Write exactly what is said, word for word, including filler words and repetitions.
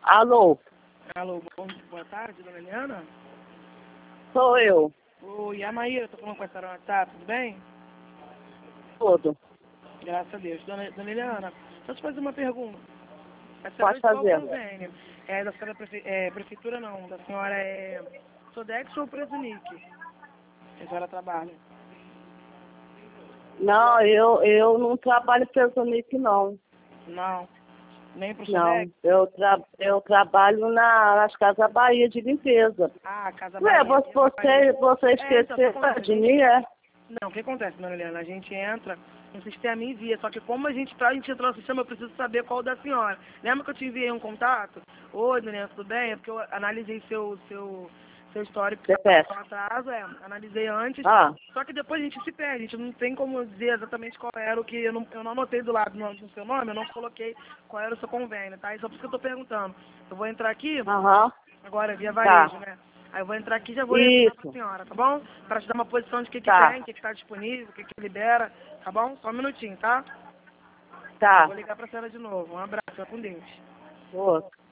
Alô? Alô, bom, boa tarde, dona Eliana? Sou eu. Oi, a Maíra, tô falando com a senhora no WhatsApp, tudo bem? Tudo. Graças a Deus. Dona, dona Eliana, deixa eu te fazer uma pergunta. A Pode senhora qual fazer. convênio? É da senhora prefe, é, prefeitura não, da senhora é Sodex ou Presunic? Que a senhora trabalha. Não, eu, eu não trabalho Personic, não. Não, nem pro Não, Sodex? eu, tra eu trabalho na, nas Casas Bahia de limpeza. Ah, Casa Ué, Bahia. você, você, você É, então, o que esqueceu acontece? A de gente, mim, é? não, o que acontece, dona Eliana? A gente entra no sistema e envia, só que como a gente, pra gente entrar no sistema, eu preciso saber qual o da senhora. Lembra que eu te enviei um contato? Oi, dona Eliana, tudo bem? É porque eu analisei seu, seu, seu histórico que C P estava F. com atraso, é, analisei antes, Ah, só que depois a gente se perde, a gente não tem como dizer exatamente qual era o que, eu não, eu não anotei do lado no, no seu nome, eu não coloquei qual era o seu convênio, tá? E só por isso que eu tô perguntando. Eu vou entrar aqui, aham, agora via tá. varejo, né? Aí eu vou entrar aqui e já vou ligar pra Isso, senhora, tá bom? Pra te dar uma posição de o que que tá, tem, o que que tá disponível, o que que libera, tá bom? Só um minutinho, tá? Eu tá. vou ligar pra senhora de novo. Um abraço, fica com Deus. Outro.